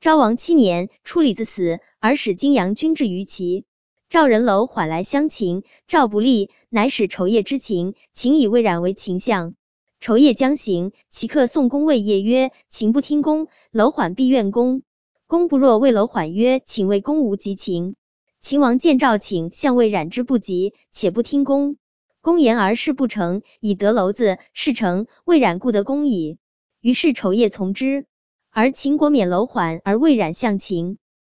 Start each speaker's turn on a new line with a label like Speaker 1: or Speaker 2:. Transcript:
Speaker 1: 昭王7年，初李子死，而使荆阳君至于齐。赵人楼缓来相秦，赵不利，乃使仇业之秦，秦以魏冉为秦相。仇业将行，其客宋公谓业曰：秦不听公，楼缓必怨公。公不若谓楼缓曰：请谓公无及秦。秦王见赵请相魏冉之不及，且不听公。公言而事不成，以得楼子，事成，魏冉故得公矣。于是仇业从之。而秦国免楼缓而魏冉向秦。